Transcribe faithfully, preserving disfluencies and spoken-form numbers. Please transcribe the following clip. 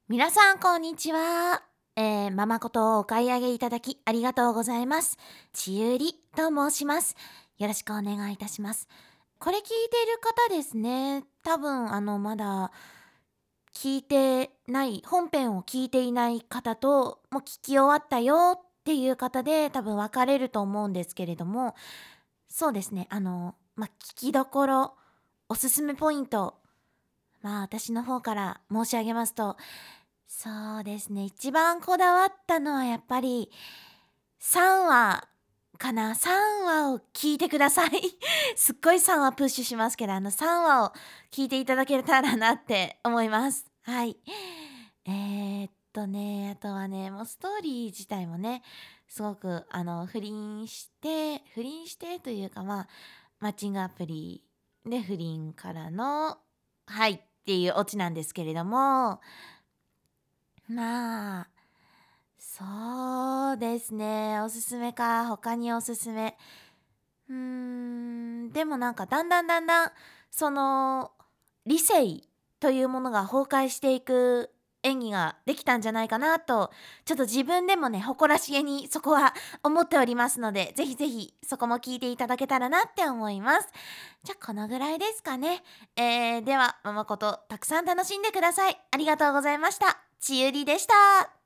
皆さんこんにちは。えー、ママことをお買い上げいただきありがとうございます。ちゆりと申します。よろしくお願いいたします。これ聞いている方ですね。多分あのまだ聞いてない本編を聞いていない方ともう聞き終わったよっていう方で多分分かれると思うんですけれども、そうですね。あのまあ、聞きどころ、おすすめポイント、まあ私の方から申し上げますと、そうですね。一番こだわったのはやっぱりさんわかな。さんわを聞いてください。すっごいさんわプッシュしますけど、あのさんわを聞いていただけたらなって思います。はい。えーっとね、あとはね、もうストーリー自体もね、すごくあの不倫して不倫してというか、まあ、マッチングアプリで不倫からのはいっていうオチなんですけれども、まあ、そうですね。おすすめか、他におすすめ。うーん、でもなんかだんだんだんだん、その、理性というものが崩壊していく演技ができたんじゃないかなと、ちょっと自分でもね、誇らしげにそこは思っておりますので、ぜひぜひそこも聞いていただけたらなって思います。じゃ、このぐらいですかね。えー、では、ママことたくさん楽しんでください。ありがとうございました。ちゆりでした。